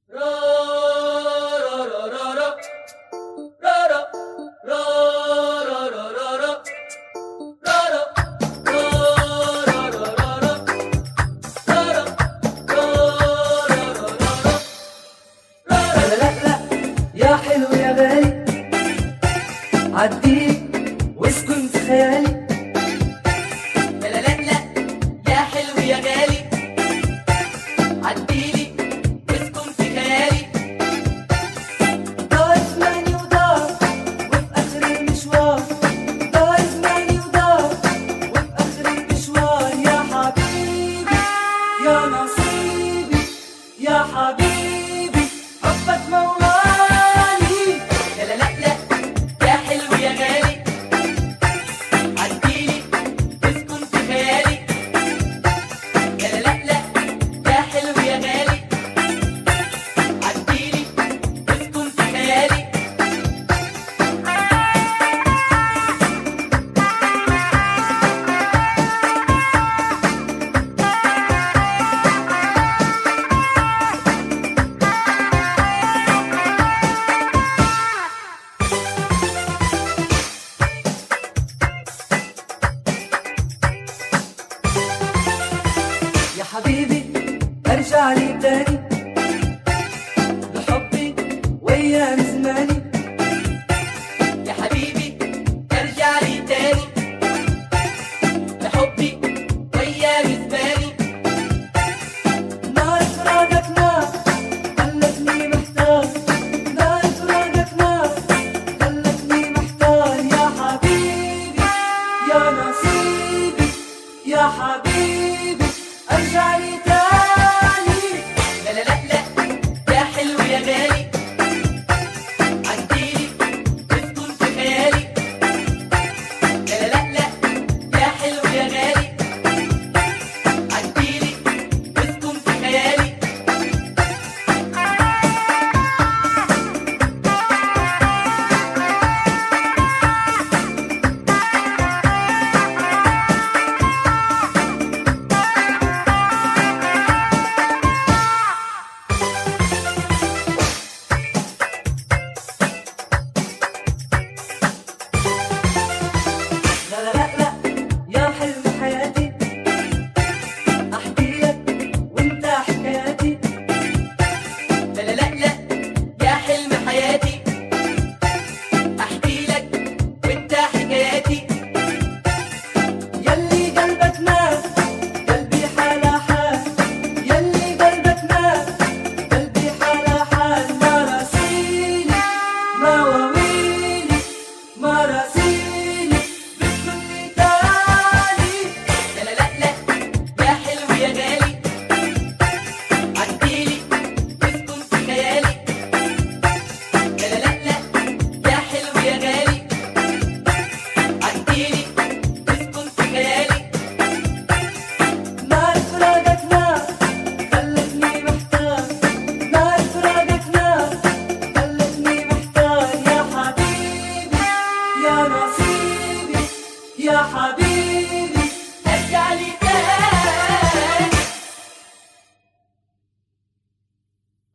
يا حلو يا غالي عديلي واسكن في خيالي. لا لا لا لا يا حلو يا غالي عديلي واسكن في خيالي. دار زماني ودار وفي آخر المشوار، دار زماني ودار وفي آخر المشوار. يا حبيبي يا نصيبي يا حبيبي حبك موال.